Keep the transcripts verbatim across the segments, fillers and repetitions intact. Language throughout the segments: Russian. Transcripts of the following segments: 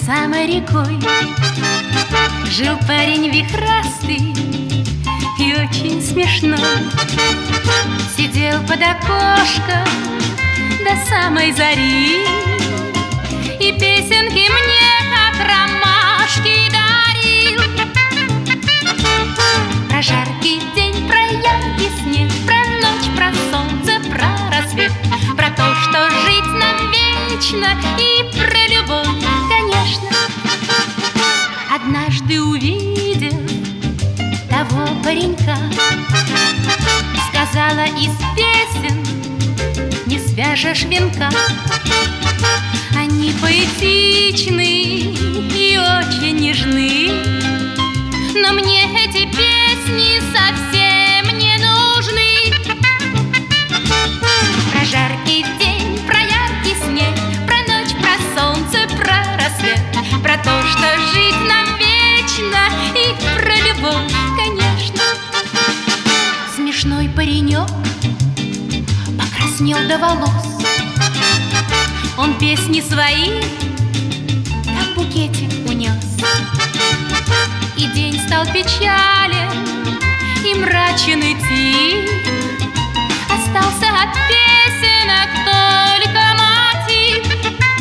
самой рекой жил парень вихрастый и очень смешной. Сидел под окошком до самой зари и песенки мне, как ромашки, дарил. Про жаркий день, про яркий снег, про ночь, про солнце, про рассвет, про то, что жить нам вечно, и про любовь, конечно. Однажды увидел того паренька, сказала: из песен не свяжешь венка. Они поэтичны и очень нежны, но мне эти песни совсем не нужны. Про жаркий день, про яркий снег, про ночь, про солнце, про рассвет, про то, что жить нам вечно, и про любовь, конечно. Смешной паренек покраснел до волос. Он песни свои как букетик унес. И день стал печален и мрачен идти. Остался от песенок только мотив.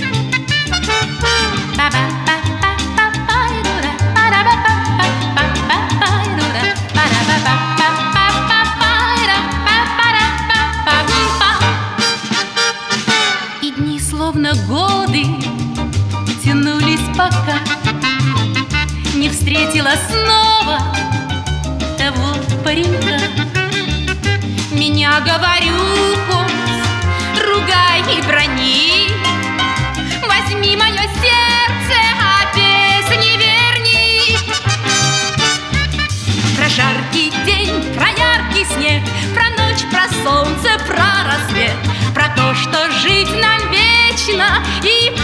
И дни, словно годы, тянулись, пока не встретила снова того паренька. Меня, говорю, хоть ругай и брони, возьми мое сердце, а песни верни. Про жаркий день, про яркий снег, про ночь, про солнце, про рассвет, про то, что жить нам вечно, и